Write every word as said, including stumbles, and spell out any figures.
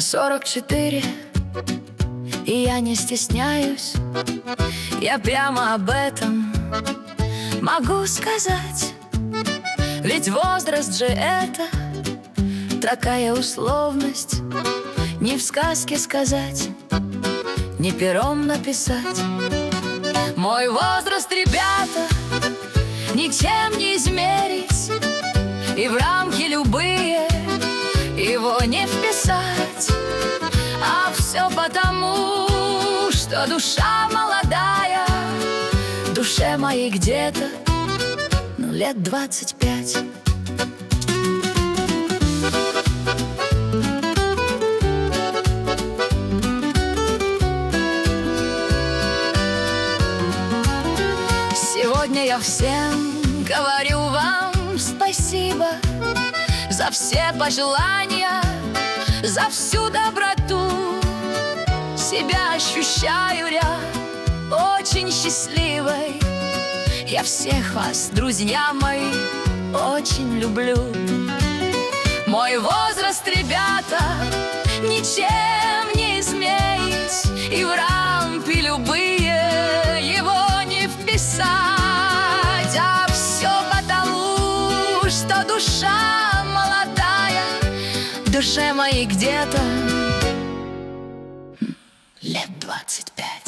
сорок четыре, и я не стесняюсь. Я прямо об этом могу сказать. Ведь возраст же это такая условность. Не в сказке сказать, не пером написать. Мой возраст, ребята, ничем не измерить, и в рамки любые его не вписать. А все потому, что душа молодая, душе моей где-то, ну, лет двадцать пять. Сегодня я всем говорю вам спасибо за все пожелания, за всю доброту. Себя ощущаю я очень счастливой. Я всех вас, друзья мои, очень люблю. Мой возраст, ребята, ничем не измерить, и в рамки любые его не вписать. А все потому, что душа молодая, душе моей где-то лет двадцать пять.